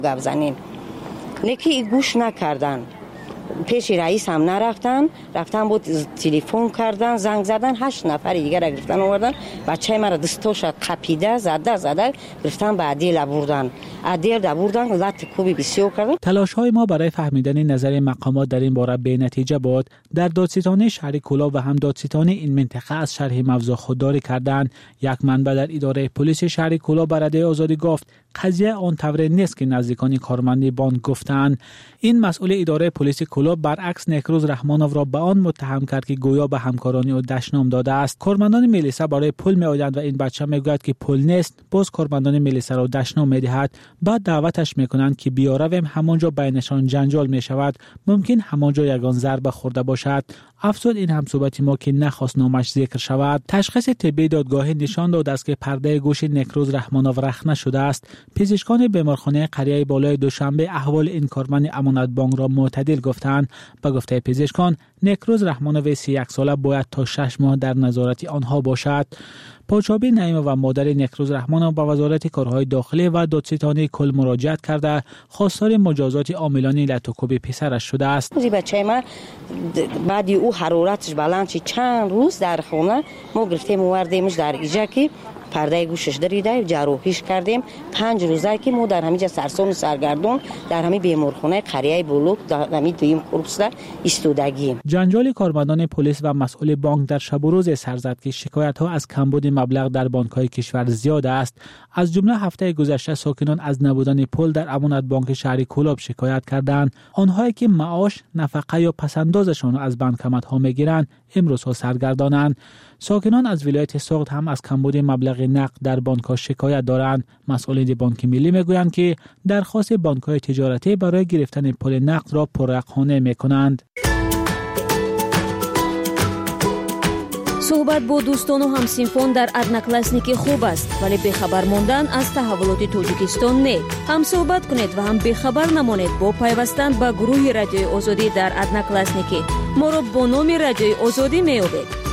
گپ زنیم، لیکن گوش نکردن. پیش رئیس هم رفتن بود تلفن کردن، زنگ زدن، 8 نفر دیگه را گرفتن آوردن، بچه مرا دستوش قپیده زده گرفتن به عدیل بردن لط کوبی بسیار کردن. تلاش های ما برای فهمیدن نظر مقامات در این باره بی نتیجه بود. در دادستانی شهر کلاب و هم دادستانی این منطقه از شرح موضوع خودداری کردند. یک منبع در اداره پلیس شهر کلاب به رادیو آزادی گفت قضیه آن طور نیست که نزدیکان کارمندی بانک گفتند. این مسئول اداره پلیس کلاب برعکس نیکروز رحمانوف را به آن متهم کرد که گویا به همکارانی او دشنام داده است. کارمندان ملیسا برای پول میآیند و این بچه میگوید که پول نیست. باز کارمندان ملیسا را دشنام میدهد. بعد دعوتش میکنند که بیارویم، همانجا بینشان جنجال میشود، ممکن همانجا یگان ضربه خورده باشد. افزود این همصحبت ما که نخواست نامش ذکر شود. تشخیص طبی دادگاهی نشان داد است که پرده گوش نیکروز رحمانوف رخنه شده است. پزشکان بیمارخانه قریه بالای دوشنبه احوال این کارمند امانت بانک را معتدل گفتند. به گفته پزشکان نیکروز رحمانوف 31 ساله باید تا 6 ماه در نظارت آنها باشد. پاچابی نعیمه و مادر نیکروز رحمانوف به وزارت کارهای داخلی و دادستانی کل مراجعت کرده خواستار مجازات عاملان لطوکوب پسرش شده است. بچه ما بعد او حرارتش بلند شد چند روز در خونه ما گرفتیم آوردیمش در اینجا که پرده گوشش دریده جراحیش کردیم. 5 روزه که ما در همینجا سرسام سرگردون در همین بیمارخانه قریه بلوک در همین دویم کورس ایستادگیم. جنجال کارمندان پلیس و مسئول بانک در شب و روز سر زد که شکایت ها از کمبود مبلغ در بانک‌های کشور زیاد است. از جمله هفته گذشته ساکنان از نبودن پول در امانت بانک شهر کلاب شکایت کردند. آنهایی که معاش، نفقه یا پسندازشان از بانکمت‌ها میگیرند امروز ها سرگردانند. ساکنان از ولایت سوخت هم از کمبود مبلغ نقد در بانک‌ها شکایت دارند. مسئولین بانک ملی میگویند که درخواست بانک‌های تجارتی برای گرفتن پول نقد را پررقمانه میکنند. صحبت با دوستان و همسینفون در ادناکلاسنیکی خوب است، ولی بخبر موندن از تحولات توجیکستان نه. هم صحبت کنید و هم بخبر نمانید با پیوستن به گروه رادیوی آزادی در ادناکلاسنیکی. ما را با نام رادیوی آزادی میابید.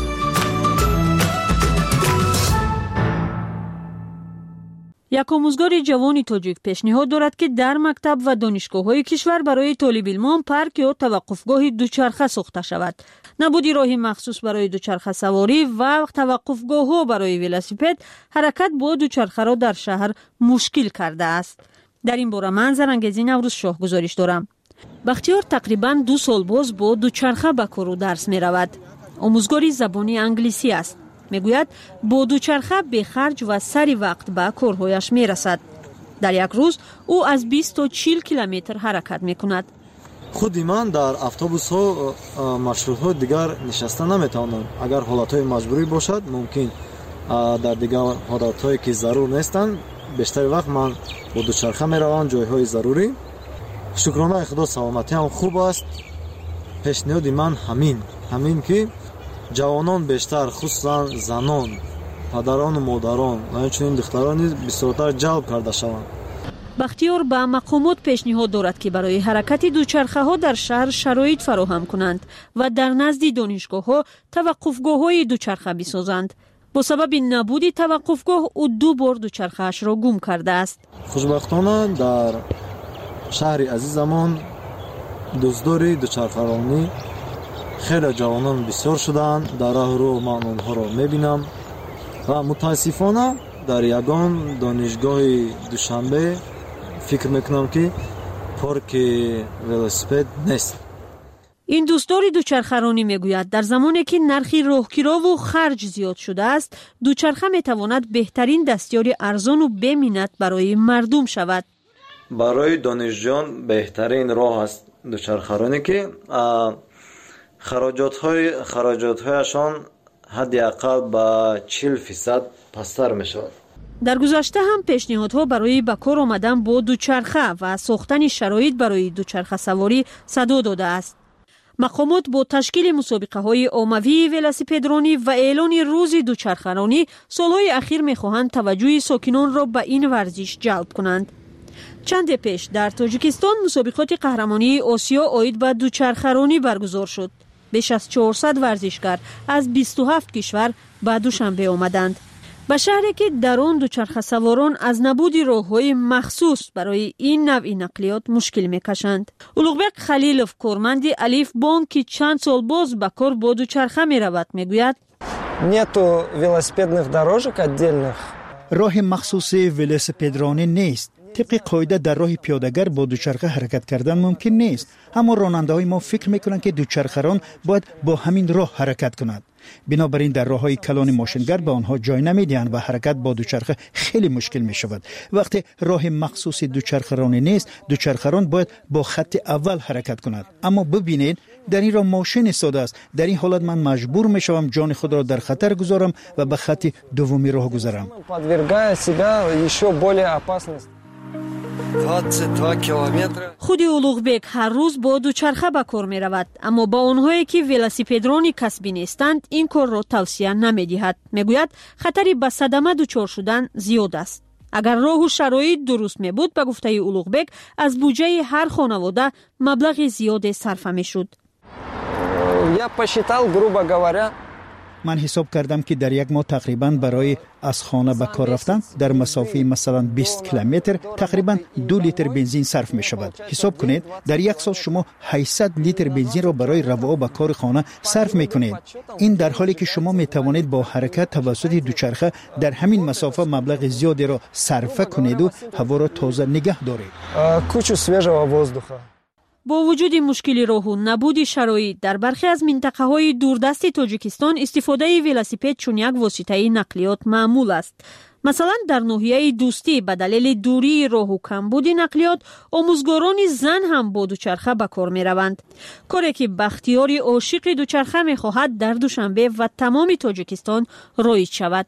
یک آموزگار جوانی تاجیک پیشنهاد دارد که در مکتب و دانشگاه‌های کشور برای طالب علمان پارک یا توقفگاه دوچرخه ساخته شود. نبودی راهی مخصوص برای دوچرخه سواری و توقفگاه‌ها برای ولاسیپد حرکت با دوچرخه را در شهر مشکل کرده است. در این باره من زرنگزی نوروز شاه گزارش دارم. بختیار تقریباً 2 سال باز با دوچرخه به کار و درس می رود. آموزگاری زبانی انگلیسی است. میگوید با دوچرخه به خرج و سری وقت به کارهایش میرسد. در یک روز او از 20 تا 40 کیلومتر حرکت میکند. خودی من در اتوبوس ها مارشروت های دیگر نشسته نمیتوانم. اگر حالت های مجبوری باشد ممکن در دیگر حالت هایی که ضرور نیستند بیشتر وقت من با دوچرخه میروم جای های ضروری. شکرانه خدا سلامتی هم خوب است. پیشنهاد من همین که جوانان بیشتر خصوصا زنان، پدران و مادران و همچنین دختران بسیارتر جلب کرده شوند. بختیار به مقامات پیشنهاد دارد که برای حرکت دوچرخه ها در شهر شرایط فراهم کنند و در نزد دانشگاه ها توقفگاه های دوچرخه بسازند. با سبب نبود توقفگاه او 2 بار دوچرخه اش را گم کرده است. خوشبختانه در شهر عزیزمان دزدوری دوچرخه‌رانی خیلی جوانان بسیار شدن. در راه رو من آنها را میبینم و متاسفانه در یگان دانشگاه دوشنبه فکر میکنم که پارک ولاسیپد نیست. این دوستدار دوچرخه‌رانی میگوید در زمانی که نرخ راهگیرا و خرج زیاد شده است، دوچرخه میتواند بهترین دستیار ارزان و بی منت برای مردم شود. برای دانشجویان بهترین راه است دوچرخه‌رانی که خراجات‌هایشان حداقل به 40% پستر میشود. در گذشته هم پیشنهادها برای به کار آمدن با دوچرخه و ساختن شرایط برای دوچرخه سواری صدا داده است. مقامات با تشکیل مسابقه های عمومی ولاسیپدرانی و اعلان روز دوچرخه‌رانی سالهای اخیر میخواهند توجه ساکنان را به این ورزش جلب کنند. چند پیش در تاجیکستان مسابقات قهرمانی آسیا عاید به دوچرخه‌رانی برگزار شد. بیش از 400 ورزشکار از 27 کشور به دوشنبه آمدند. به شهری که در آن دوچرخه سواران از نبود راه‌های مخصوص برای این نوع نقلیات مشکل می‌کشند. اولوغبек خلیلوف کارمند الف بانک که چند سال باز به کار با دوچرخه می‌رود میگوید нету велосипедных дорожек отдельных. راه مخصوص ولوسپدرانی نیست. طبق قاعده در راه پیاده‌گر با دوچرخه حرکت کردن ممکن نیست. اما راننده‌های ما فکر می‌کنند که دوچرخه‌ران باید با همین راه حرکت کنند. بنابراین در راه‌های کلان ماشینگر به آنها جای نمی‌دهند و حرکت با دوچرخه خیلی مشکل می‌شود. وقتی راه مخصوص دوچرخه‌رانی نیست، دوچرخه‌ران باید با خط اول حرکت کنند. اما ببینید در این راه ماشین ساده است. در این حالت من مجبور می‌شوم جان خود را در خطر گذارم و به خط دومی راه گذارم. подвергая себя еще более опасности. 22 کیلومتر. خود اولوغبек هر روز با دوچرخه به کار می رود، اما با آنهایی که ولوسپدرانی کسبی نیستند این کار را توصیه نمی دهد. می گوید خطری به صدمه دچار شدن زیاد است. اگر راه و شرایط درست می بود به گفته اولوغبek از بودجه هر خانواده مبلغ زیاد صرف می شد. Я посчитал, грубо говоря, من حساب کردم که در یک ماه تقریبا برای از خانه به کار رفتن در مسافه مثلا 20 کیلومتر تقریبا 2 لیتر بنزین صرف می شود. حساب کنید در یک سال شما 800 لیتر بنزین را برای رفع به کار خانه صرف می کنید. این در حالی که شما می توانید با حرکت توسط دوچرخه در همین مسافه مبلغ زیادی را صرف کنید و هوا را تازه نگه دارید. кучу свежего воздуха. با وجود مشکل راه و نبود شرایط در برخی از منطقه‌های دوردست تاجیکستان استفاده ولوسپد چون یک واسطه نقلیات معمول است. مثلا در ناحیه دوستی به دلیل دوری راه و کمبود نقلیات آموزگاران زن هم با دوچرخه به کار می‌روند. کاری که بختیاری عاشق دوچرخه می‌خواهد در دوشنبه و تمام تاجیکستان رایج شود.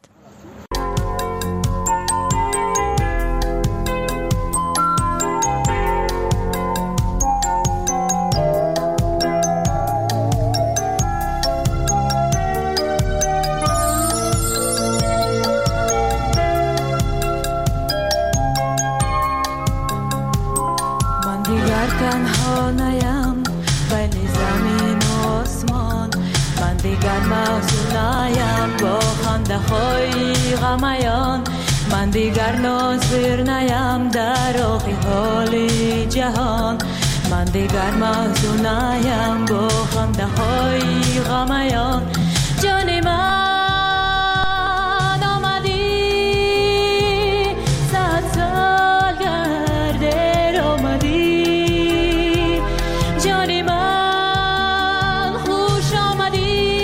تنها نیم بین زمین و آسمان، من دیگر محزون نیم با خنده های غمیان، من دیگر ناظر نیم در آخی حال جهان، من دیگر محزون نیم با خنده های غمیان. جان من آمدی 100 سال گرده آمدی، جان من خوش آمدی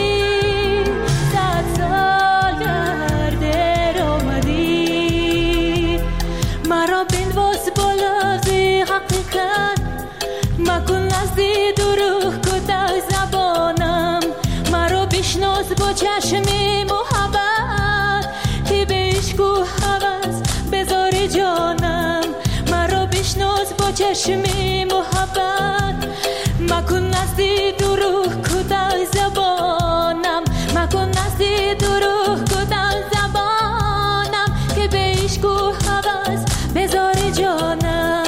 100 سال گرده آمدی. مرا بنواز بالا زی حقیقت، مکن نزدی دروغ کتا زبانم، مرا بشناس با چشم محبت که به عشق و هوس بذار جانم، مرا بشناس با چشم محبت، مکن نزدی دروغ کتا زبانم، مکن نزدی دروغ کتا زبانم که به عشق و هوس بذار جانم.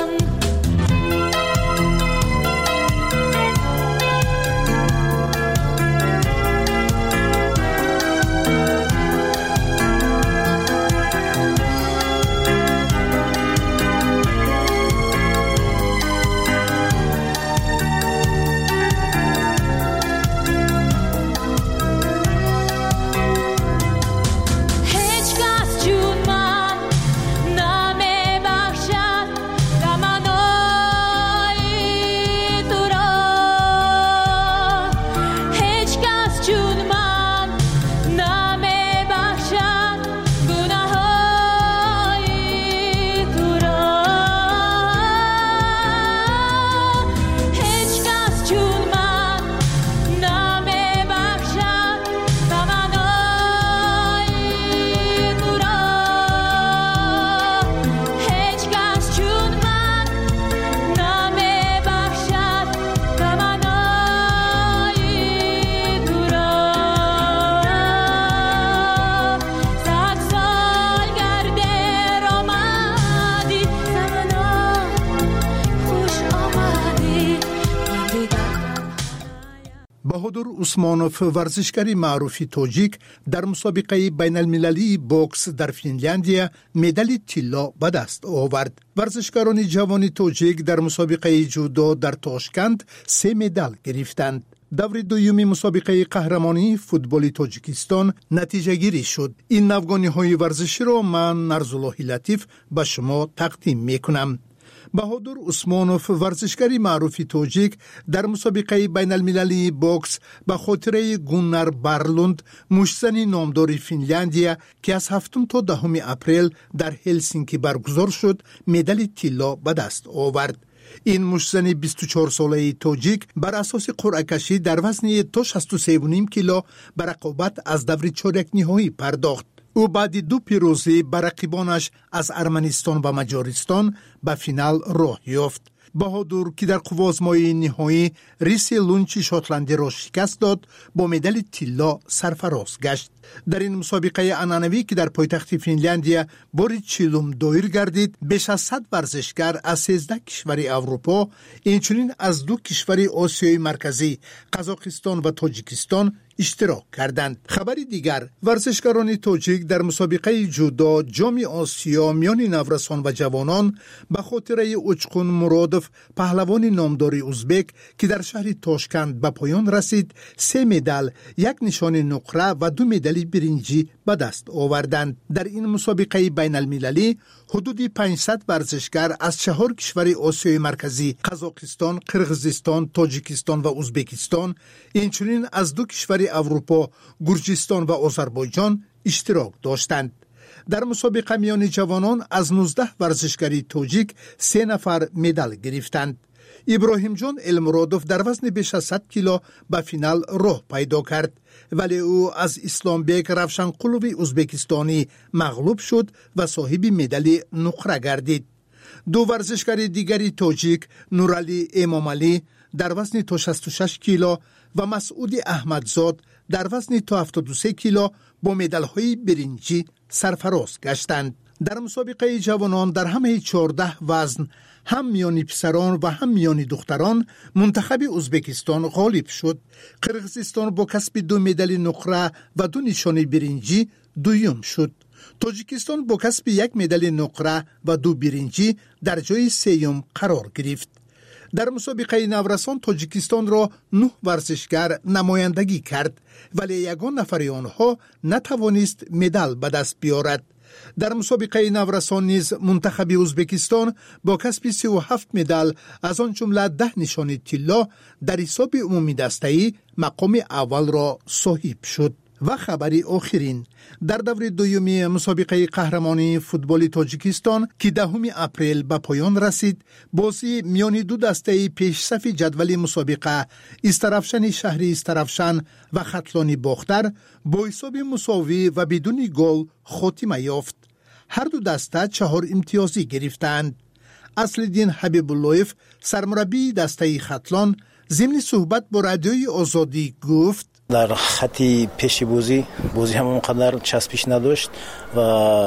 بهادر عثمانوف ورزشکار معروف تاجیک در مسابقه بین المللی بوکس در فنلاندیا مدال طلا به دست آورد. ورزشکاران جوان تاجیک در مسابقه جودو در تاشکند 3 مدال گرفتند. دور دومی مسابقه قهرمانی فوتبال تاجیکستان نتیجه گیری شد. این نوگانی های ورزشی را من نرزالله لطیف به شما تقدیم می کنم. بهادر عثمانوف ورزشکار معروف تاجیک در مسابقه بین المللی بوکس به خاطر گونر برلوند مشتزن نامدار فنلاندیا که از 7 تا 10 اپریل در هلسینکی برگزار شد مدال طلا به دست آورد. این مشتزن 24 ساله تاجیک بر اساس قرعه کشی در وزن تا 63.5 کیلو به رقابت از دور چهارک نهایی پرداخت. او بعد 2 پیروزی بر رقیبانش از ارمنستان و مجارستان به فینال راه یافت. بهادر که در قوازمای نهایی ریسی لونچی شاتلندی را شکست داد با مدال طلا سرفراز گشت. در این مسابقه عنعنوی که در پایتخت فنلاندیا بار 40 دایر گردید، بیش از 100 ورزشکار از 13 کشور اروپا، اینچنین از 2 کشور آسیای مرکزی قزاقستان و تاجیکستان اشتراک کردند. خبری دیگر، ورزشکاران تاجیک در مسابقه جودو جام آسیا میان نورسان و جوانان به خاطر اوچقون مرادف پهلوان نامدار ازبک که در شهر تاشکند به پایان رسید 3 مدال، 1 نشان نقره و 2 مدال برنجی به دست آوردند. در این مسابقه بین المللی حدود 500 ورزشکار از 4 کشور آسیای مرکزی قزاقستان، قرغیزستان، تاجیکستان و ازبکستان، اینچنین از 2 کشور اروپا گرجستان و آذربایجان اشتراک داشتند. در مسابقه میان جوانان از 19 ورزشکار تاجیک 3 نفر مدال گرفتند. ابراهیم جان المرادوف در وزن بیش از 100 کیلو به فینال راه پیدا کرد، ولی او از اسلامبک روشنقلوی ازبکستانی مغلوب شد و صاحب مدال نقره گردید. 2 ورزشکار دیگری تاجیک، نورعلی امامعلی در وزن تا 66 کیلو و مسعود احمدزاد در وزن تا 73 کیلو با مدال‌های برنجی سرفراز گشتند. در مسابقه جوانان در همه 14 وزن هم میان پسران و هم میان دختران منتخب ازبکستان غالب شد. قرغیزستان با کسب 2 مدال نقره و 2 نشان برنجی دوم شد. تاجیکستان با کسب 1 مدال نقره و 2 برنجی در جای 3 قرار گرفت. در مسابقه نورسان تاجیکستان را 9 ورزشکار نمایندگی کرد، ولی یگان نفر آنها نتوانست مدال به دست بیارد. در مسابقه نورسان نیز منتخب ازبکستان با کسب 37 مدال از آن جمله 10 نشان طلا در حساب عمومی دسته‌ای مقام اول را صاحب شد. و خبری آخرین، در دور دومی مسابقه قهرمانی فوتبال تاجیکستان که 10 اپریل به پایان رسید، بازی میان 2 دسته پیشصف جدول مسابقه استرافشن شهری استرافشن و خطلان باختر با حساب مساوی و بدون گل خاتمه یافت. هر 2 دسته 4 امتیازی گرفتند. اصلالدین حبیب اللهیف سرمربی دسته خطلان ضمن صحبت با رادیوی آزادی گفت: در خطی پیش بازی همون قدر چسبش نداشت و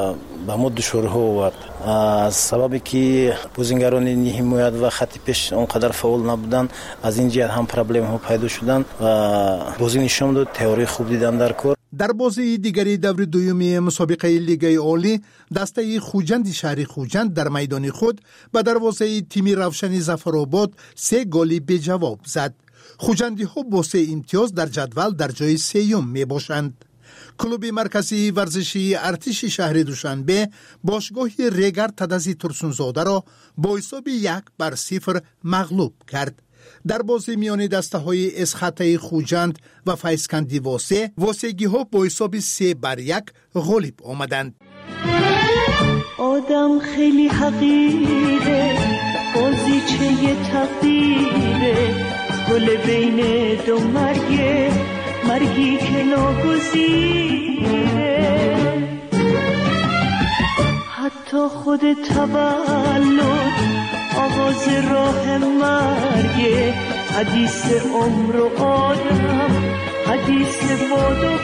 به ما دشوارها آورد. از سببی که بازیگران حمایت و خط پیش اونقدر فعال نبودن، از این جهت هم پرابلم ها پیدا شدن و بازی نشون داد تئوری خوب دیدن در کار. در بازی دیگری دور دومی مسابقه لیگ عالی، دسته خوجند شهر خوجند در میدان خود به دروازه تیم روشن ظفرآباد 3 گل به جواب زد. خوجندی ها با 3 امتیاز در جدول در جای 3 می باشند. کلوب مرکزی ورزشی ارتش شهر دوشنبه باشگاه ریگر تدزی ترسونزاده را با حساب 1-0 مغلوب کرد. در بازی میان دسته های اسخطه خوجند و فیسکندی واسگی ها با حساب 3-1 غالب آمدند. آدم خیلی حقیره، بازی چه تقدیره، گل بین 2 مرگی که ناگزیره. حتی خود تولد آغاز راه مرگه، حدیث عمر و آدم، حدیث باد و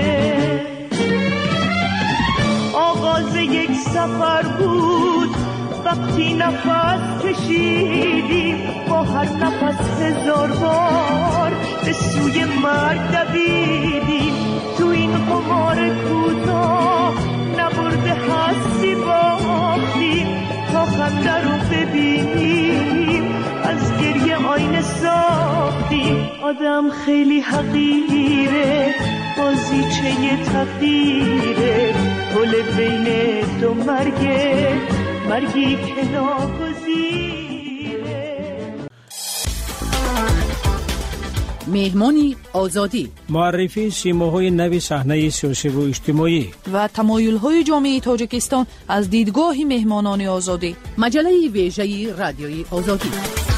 برگه. آغاز یک سفر بود وقتی نفس کشیدیم با هر نفس 1000 بار به سوی مرگ دویدیم. تو این قمار کوتاه نبرده هستی باختیم تا خنده رو ببینیم از گریه آینه ساختیم. آدم خیلی حقیره بازیچه تقدیره گل بین دو مرگی که ناگزیره. مهمانی آزادی، معرفی سیماهای نوی صحنه سیاسی و اجتماعی و تمایل‌های جامعه تاجیکستان از دیدگاه مهمانان آزادی. مجله ویژه رادیوی آزادی.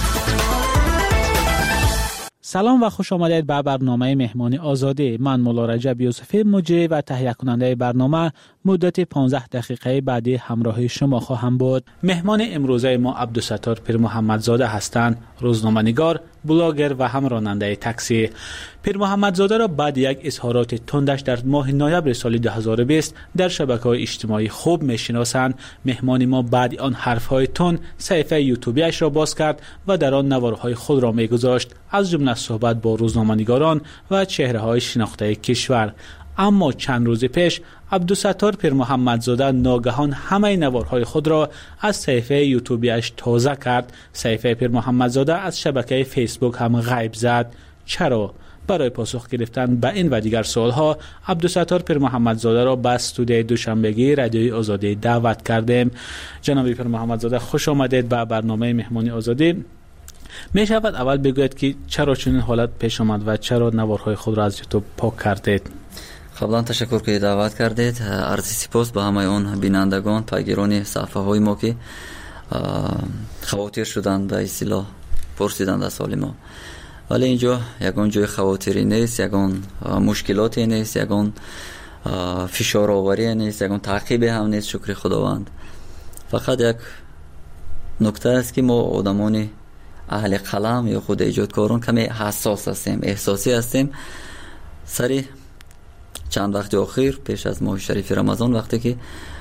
سلام و خوش آمدید به برنامه مهمانی آزادی. من مولا رجب یوسفی مجری و تهیه کننده برنامه مدت 15 دقیقه بعدی همراه شما خواهم بود. مهمان امروزه ما عبدالستار پیر محمدزاده هستند، روزنامه‌نگار، بلاگر و هم راننده تاکسی. پیر محمدزاده را بعد یک اظهارات تندش در ماه نوامبر سال 2020 در شبکه‌های اجتماعی خوب می‌شناسند. مهمان ما بعد آن حرف‌های تند صفحه یوتیوبیش را باز کرد و در آن نوارهای خود را می‌گذاشت، از جمله صحبت با روزنامه‌نگاران و چهره‌های شناخته کشور. اما چند روز پیش عبدالستار پیر محمدزاده ناگهان همه نوارهای خود را از صفحه یوتیوبیش تازه کرد. صفحه پیر محمدزاده از شبکه فیسبوک هم غیب زد. چرا؟ برای پاسخ گرفتن به این و دیگر سوالها عبدالستار پیر محمدزاده را به استودیوی دوشنبگی رادیوی آزادی دعوت کردیم. جناب پیر محمدزاده خوش آمدید به برنامه مهمانی آزادی. می شود اول بگوید که چرا چنین حالت پیش آمد و چرا نوارهای خود را از یوتیوب پاک کردید؟ قبلا تشکر که دعوت کردید. عرض سپاس به همه اون بینندگان پیگیران صفحه های ما که خواطر شدند به اصطلاح پرسیدند از حال ما. ولی اینجا یگان جای خواطری نیست، یگان مشکلاتی نیست، یگان فشار آوری نیست، یگان تعقیب هم نیست. شکر خداوند. فقط یک نکته است که ما آدمان اهل قلم یا خود ایجادکاران کمی حساس هستیم، احساسی هستیم. سری چند وقت اخیر پیش از ماه شریف رمضان وقتی که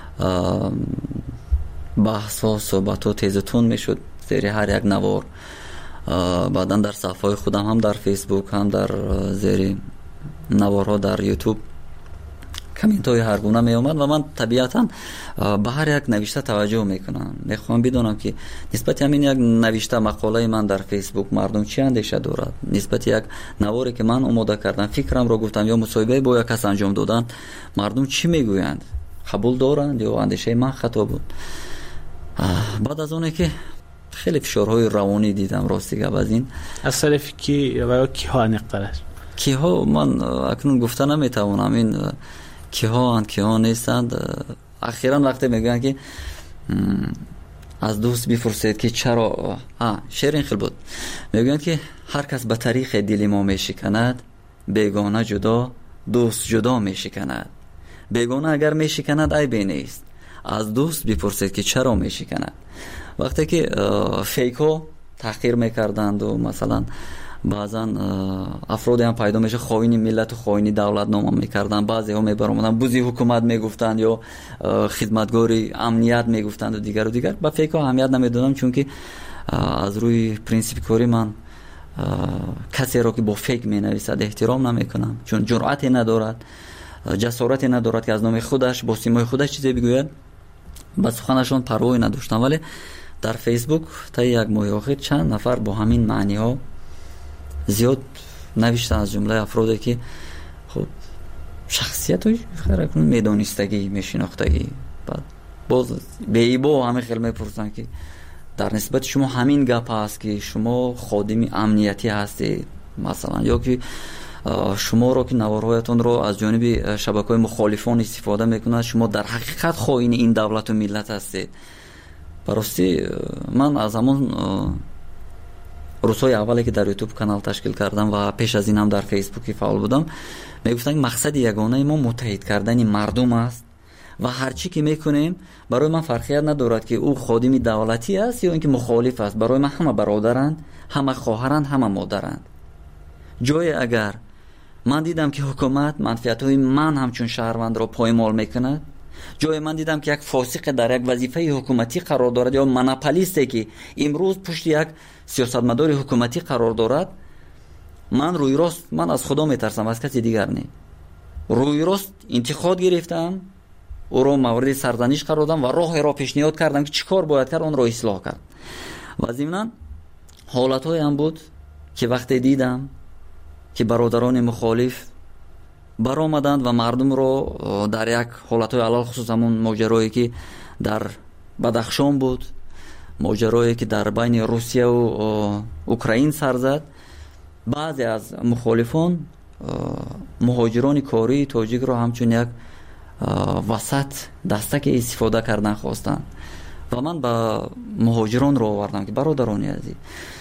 بحث ها صحبت ها تیزتون میشد زیر هر یک نوار، بعدا در صفحه خودم هم در فیسبوک هم در زیر نوارها در یوتیوب کامنت های هر گونه می اومد و من طبیعتا به هر یک نوشته توجه میکنم. میخوام بدونم که نسبت همین یک نوشته مقاله من در فیسبوک مردم چی اندیشه دارد، نسبت یک نواری که من آماده کردم فکرم را گفتم یا مصاحبه با یک کس انجام دادن مردم چی میگویند، قبول دارند یا اندیشه من خطا بود. بعد از اونه که خیلی فشارهای روانی دیدم راستی گپ از این از طرف کی و کیها نقطه کیها من اکنون گفته نمیتوانم. این کیها نیستند. اخیراً وقتی میگن که از دوست بپرسید که چرا شعر این خیلی بود، میگن که هر کس به طریق دل ما میشکند، بیگانه جدا دوست جدا میشکند. بیگانه اگر میشکند عیبی نیست، از دوست بپرسید که چرا میشکند. وقتی که فیکو تحقیر میکردند و مثلا بعضا افرادی هم پیدا میشه خائن ملت و خائن دولت نام میکردن، بعضی ها میبرامدن بوزی حکومت میگفتند یا خدمتگاری امنیت میگفتند و دیگر به فیک ها اهمیت نمیدادم، چون که از روی پرینسیپ کاری من کسی را که با فیک مینویسد احترام نمیکنم، چون جرأتی ندارد، جسارتی ندارد که از نام خودش با سیمای خودش چیزی بگوید. با سخنشون پروایی نداشتم. ولی در فیسبوک تا یک ماه اخیر چند نفر با همین معنی ها زیاد نوشتن، از جمله افرادی که خب شخصیت های خیلی میدانستگی میشناختگی، بعد باز به ایبا همه خیلی میپرسن که در نسبت شما همین گپ هست که شما خادم امنیتی هستید مثلا، یا که شما رو که نوارهایتون رو از جانب شبکه‌های مخالفان استفاده میکنند، شما در حقیقت خائن این دولت و ملت هستید. براستی من از همون روزهای اولی که در یوتیوب کانال تشکیل کردم و پیش از این هم در فیسبوک فعال بودم میگفتن مقصد یگانه ما متحد کردن مردم است و هر چی که میکنیم برای من فرقیت ندارد که او خادم دولتی است یا اینکه مخالف است. برای من همه برادرند، همه خواهرند، همه مادرند. جای اگر من دیدم که حکومت منفعت‌های من همچون شهروند را پایمال میکند، جای من دیدم که یک فاسق در یک وظیفه حکومتی قرار دارد یا مونوپولیستی که امروز پشت یک سیاستمدار حکومتی قرار دارد، من روی راست من از خدا میترسم، از کسی دیگر نه. روی راست انتقاد گرفتم، او را مورد سرزنش قرار دادم و راه را پیشنهاد کردم که چیکار باید کرد، اون را اصلاح کرد. و ضمناً حالت‌های هم بود که وقتی دیدم که برادران مخالف برآمدند و مردم رو در یک حالت‌های علل خصوص همون ماجرایی که در بدخشان بود، ماجرایی که در بین روسیه و اوکراین سر زد، بعضی از مخالفان مهاجران کاری تاجیک رو همچون یک وسط دستک استفاده کردن خواستن و من با مهاجران رو آوردم که برادران عزیز،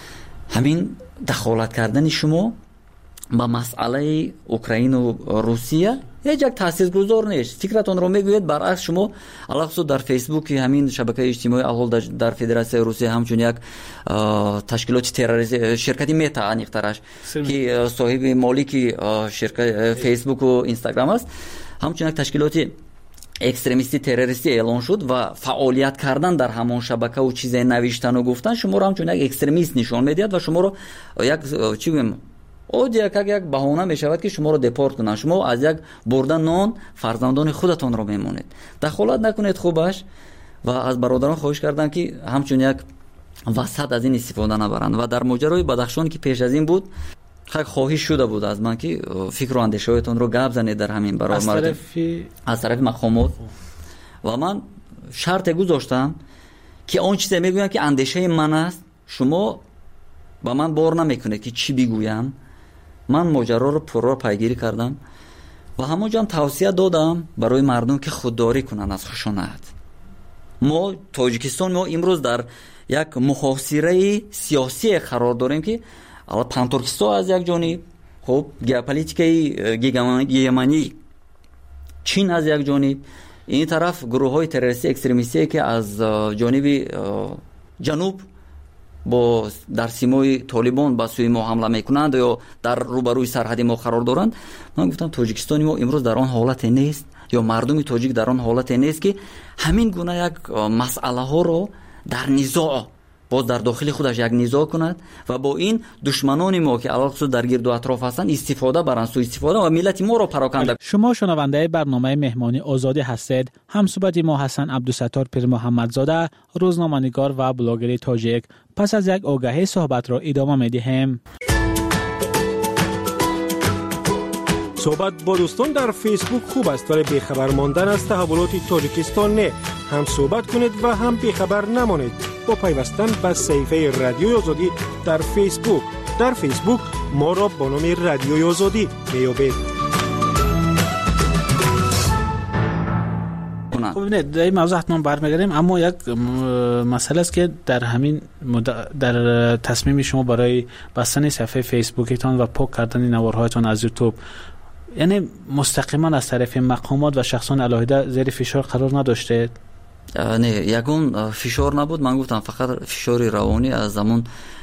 همین دخالت کردن شما با مسئله اوکراین و روسیه هیچ یک تاثیرگذار نیست. فکرتون رو میگوید برعکس شما علاوه در فیسبوک همین شبکه اجتماعی الحال در فدراسیون روسیه همچون یک تشکیلات تروریستی شرکتی متا انیخترش که صاحب مالک شرکت فیسبوک و اینستاگرام است، همچون یک تشکیلات اکستریمیستی تروریستی اعلان شد و فعالیت کردن در همان شبکه و چیزای نوشتن و گفتن شما رو همچون یک اکستریمیست نشان میدید و شما رو یک چی بگم او یک بهانه می شود که شما رو دپورت کنن. شما از یک بردن نان فرزندان خودتان رو میمونید. دخالت نکنید خوبش. و از برادران خواهش کردم که همچون یک وسط از این استفاده نبرند. و در ماجرای بدخشان که پیش از این بود خواهش شده بود از من که فکر و اندیشه‌هایتون رو گپ زنید در همین برابر از طرف مقامات. و من شرط گذاشتم که اون چیزی میگویم که اندیشه من است، شما با من بار نمیکنه که چی بگویم. من ماجرا رو پررو پیگیری کردم و همونجا توصیه دادم برای مردم که خودداری کنن از خشونت. ما تاجیکستان ما امروز در یک محاصره سیاسی قرار داریم که پانتورکستان از یک جانب، خب ژئوپلیتیکای گیگمانی چین از یک جانب، این طرف گروه‌های تروریستی اکستریمیستی که از جانب جنوب با در سیمای طالبان با سوی ما حمله میکنند یا در روبروی سرحد ما قرار دارند. من گفتم تاجیکستان ما امروز در آن حالت نیست یا مردم تاجیک در آن حالت نیست که همین گونه یک مسئله ها رو در نزاع باز در داخل خودش یک نزاع کند و با این دشمنان ما که علاوه در گرد و اطراف هستند استفاده برند، سوء استفاده و ملت ما رو پراکنده. شما شنونده برنامه مهمانی آزادی هستید. همصحبت ما حسن عبدالستار پیر محمدزاده، روزنامه‌نگار و بلاگر تاجیک. پس از یک آگهی صحبت را ادامه می‌دهیم. صحبت با دوستان در فیسبوک خوب است ولی بیخبر ماندن از تحولات تاجیکستان نه. هم صحبت کنید و هم بیخبر نمانید با پیوستن به صفحه رادیوی آزادی در فیسبوک. در فیسبوک ما را با نام رادیوی آزادی میابید. خب نه در موضوع حتما برمیگردیم، اما یک مسئله است که در همین در تصمیم شما برای بستن صفحه فیسبوکتان و پاک کردن نوارهایتان از یوتیوب، یعنی مستقیما از طرف مقامات و شخصان علاهده زیر فشار قرار نداشته؟ نه، یگون فشار نبود. من گفتم فقط فشار روانی از همون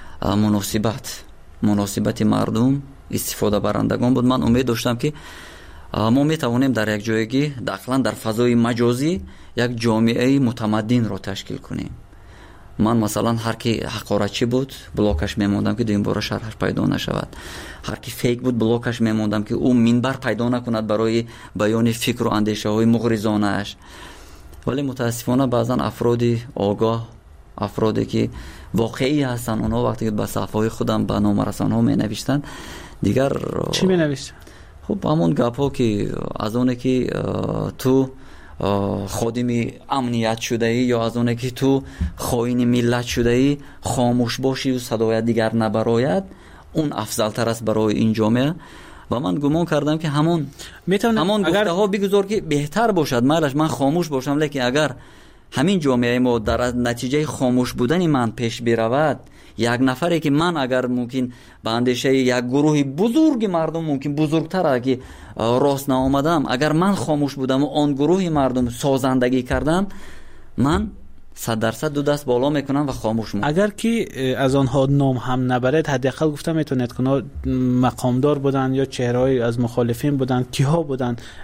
مناسبت مردم استفاده برندگان بود. من امید داشتم که ما میتوانیم در یک جایگی داخلا در فضای مجازی یک جامعه متمدن را تشکیل کنیم. من مثلا هر کی حقارتچی بود بلاکش میموندم که دویم بار شرحش پیدا نشود. هر کی فیک بود بلاکش میموندم که او منبر پیدا نکند برای بیان فکر و اندیشه های مغرضانه اش. ولی متاسفانه بعضا افرادی آگاه، افرادی که واقعی هستن، اونها وقتی که به صفحه خودم به نام رسانه‌ها می نوشتن دیگر چی می نوشتن؟ خب همون گپ ها که از اونه که تو خادم امنیت شده ای یا از اونه که تو خائن ملت شده ای خاموش باشی و صدای دیگر نبراید، اون افضل تر است برای این جامعه. و من گمان کردم که همون گفته ها بگذار که بهتر باشد، من خاموش باشم، لیکن اگر همین جامعه ما در نتیجه خاموش بودن من پیش برود، یک نفری که من اگر ممکن به اندیشه یک گروه بزرگ مردم ممکن بزرگتر که راست نآمدم، اگر من خاموش بودم و آن گروه مردم سازندگی کردم، من 100% دو دست بالا میکنم و خاموش میکنم. اگر که از آنها نام هم نبرد، حداقل گفتم میتونید که مقامدار بودن یا چهره‌ای از مخالفین بودن، کیها بودن،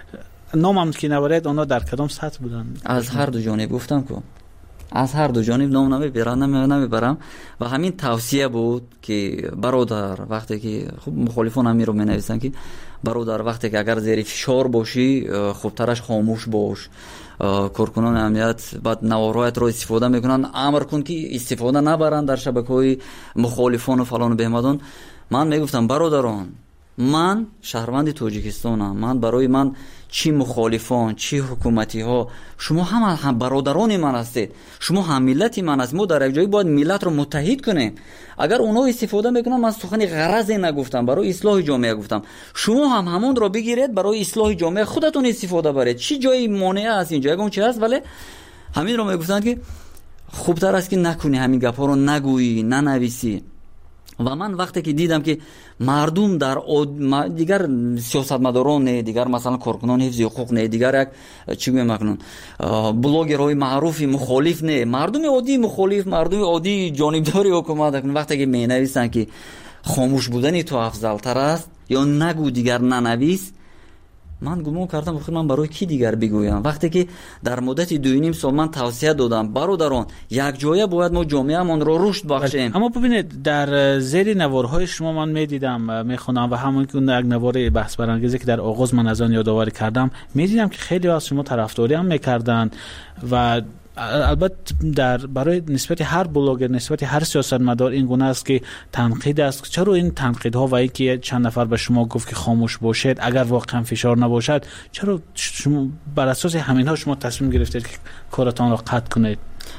نام که نبرید اونا در کدام سطح بودن؟ از هر دو جانب گفتم که از هر دو جانب نام نمیبرم و همین توصیه بود که برادر وقتی که خب مخالفان هم رو مینویسن که برادر وقتی که اگر زیر فشار باشی خوبترش خاموش باش. کارکنان امنیت بعد نوارایت رو استفاده میکنن، امر کن که استفاده نبرن در شبکه‌های مخالفان و فلان و بهمدان. من میگفتم برادران، من شهروند تاجیکستانم، من برای من چی مخالفان چی حکومتی ها شما هم برادران من هستید، شما هم ملتی من هستید. ما در یک جایی باید ملت رو متحد کنیم. اگر اونا استفاده میکنن، من سخن غرضی نگفتم، برای اصلاح جامعه گفتم، شما هم همون رو بگیرید برای اصلاح جامعه خودتون استفاده برید. چی جایی مانع است اینجا؟ اگه اون چی هست ولی همین رو میگفتن که خوبتر است که نکنی، همین گپا رو نگویی ننویسی. و من وقتی که دیدم که مردم در دیگر سیاستمداران نه، دیگر مثلا کارکنان حفظ حقوق نه، دیگر یک چی میگن بلاگرهای معروفی مخالف نه، مردم عادی مخالف، مردم عادی جانبداری حکومت، وقتی که مینویسن که خاموش بودن تو افضل تر است یا نگو دیگر ننویس، من گمان کردم بخیر من برای کی دیگر بگویم؟ وقتی که در مدت 2.5 سال من توصیه دادم برادران یک جایه باید ما جامعه‌مان رو رشد بخشیم. اما ببینید در زیر نوارهای شما من میدیدم میخونم و همون که اون یک نوار بحث برانگیزی که در آغاز من از آن یادآوری کردم میدیدم که خیلی از شما طرفداری هم میکردن و البته برای نسبت هر بلاگر، نسبت هر سیاستمدار این گونه است که تنقید است. چرا این تنقیدها و اینکه چند نفر به شما گفت که خاموش باشید اگر واقعا فشار نباشد، چرا شما بر اساس همینها شما تصمیم گرفتید که کارتان را قطع کنید؟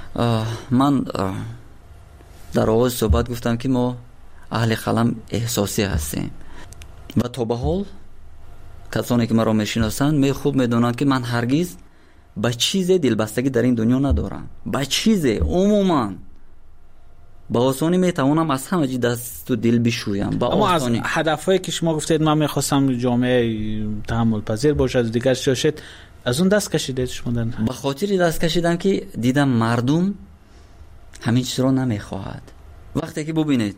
من در آغاز صحبت گفتم که ما اهل قلم احساسی هستیم و تا به حال کسانی که مرا میشناسند خوب میدونند که من هرگز به چیز دلبستگی در این دنیا ندارم. به چیز عموما با آسانی میتوانم از همه چی دست و دل بشویم. اما از هدفهایی که شما گفتید من میخواستم جامعه تحمل پذیر باشد دیگر شاشد، از اون دست کشیدید شما؟ به خاطر دست کشیدم که دیدم مردم همین چیز رو نمیخواهد. وقتی که ببینید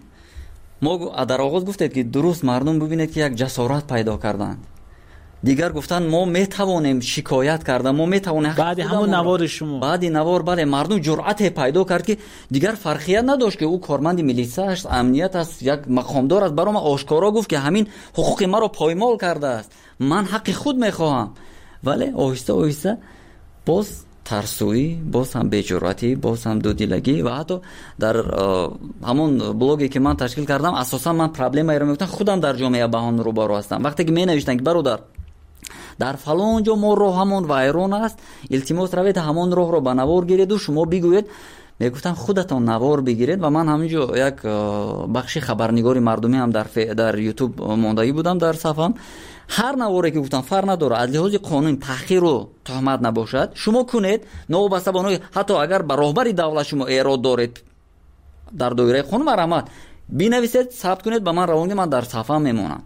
ما در آغاز گفتید که درست مردم ببینید که یک جسارت پیدا کردند، دیگر گفتن ما میتوانیم شکایت کردن، ما میتوانیم. بعد همون نوار شما، بعد نوار بله مردم جرأت پیدا کرد که دیگر فرقیت نداشت که او کارمند میلیسا است، امنیت است، یک مقامدار است، برام آشکارا گفت که همین حقوق ما رو پایمال کرده است، من حق خود میخواهم. ولی آهسته آهسته باز ترسویی، باز هم بی‌جرأتی، باز هم دودیلگی و حتی در همون بلاگی که من تشکیل کردم اساسا من پرابلمی رو میگفتم خودم در جامعه بهان رو برو هستم. وقتی که می نوشتن که برادر در فلان جا ما راه همون وایرون است، التماس روید همون راه رو به نوار گیرید و شما بگوید، میگفتم خودتان نوار بگیرید. و من همینجا یک بخش خبرنگاری مردمی هم در یوتیوب ماندگی بودم در صفحم. هر نواری که گفتم فرق نداره، از لحاظ قانون تحقیر و تهمت نباشد شما کنید، نوبسته بانوی حتی اگر به راهبر دولت شما ایراد دارید در دایره قانون مرحمت بنویسید، ثبت کنید، به من روانید، من در صفحه میمونم.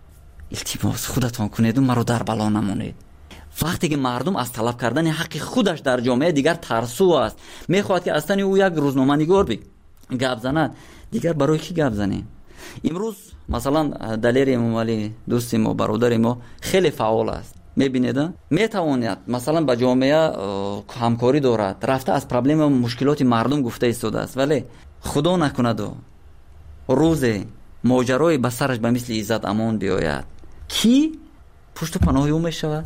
التماس خودتان کنید و مرا در بلا نمونید. وقتی که مردم از طلب کردن حق خودش در جامعه دیگر ترسو است، میخواد که اصلا او یک روزنامه‌نگار گپ زند، دیگر برای کی گپ زنیم؟ امروز مثلا دلیر امامعلی دوست ما، برادر ما خیلی فعال است، میبینید میتواند مثلا با جامعه همکاری دارد، رفته از پرابلم و مشکلات مردم گفته ایستاده است، ولی خدا نکند و روز ماجرای به سرش به مثل عزت امان بیاید، کی پشت پناه او میشود؟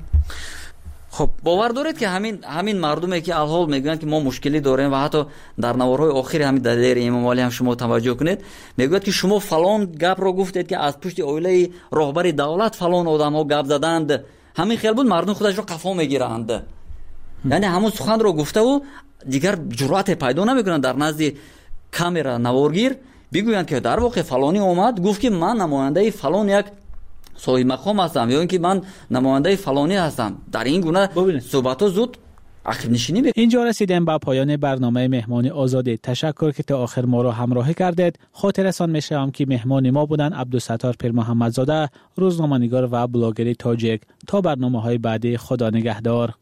خب باور دارید که همین مردمی که الحال میگن که ما مشکلی داریم و حتی در نوارهای آخر همین دلیر امامعلی هم شما توجه کنید میگوید که شما فلان گپ رو گفتید که از پشت اویله راهبر دولت فلان آدم‌ها گپ زدند، همین خیال بود مردم خودش رو قفا میگیرند. یعنی همون سخن رو گفته و دیگر جرأت پیدا نمیکنن در نزد کامera نوارگیر بگویند که در واقع فلانی اومد گفت که من نماینده فلان یک صاحب مقام هستم یا اینکه من نماینده فلانی هستم. در این گونه صحبت‌ها زود عقب نشینی میکنه. اینجا رسیدیم به پایان برنامه مهمان آزادی. تشکر که تا آخر ما را همراهی کردید. خاطرتان میشم که مهمان ما بودن عبدالستار پیر محمدزاده، روزنامه‌نگار و بلاگر تاجیک. تا برنامه‌های بعدی، خدا نگهدار.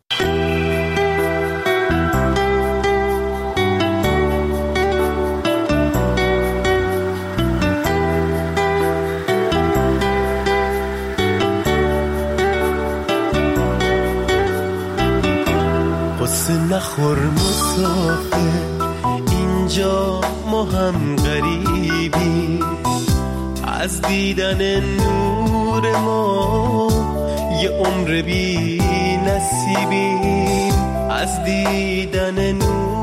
انگار مسافر اینجا ما هم غریبی، از دیدن نور ما یه عمر بی نصیبیم، از دیدن نور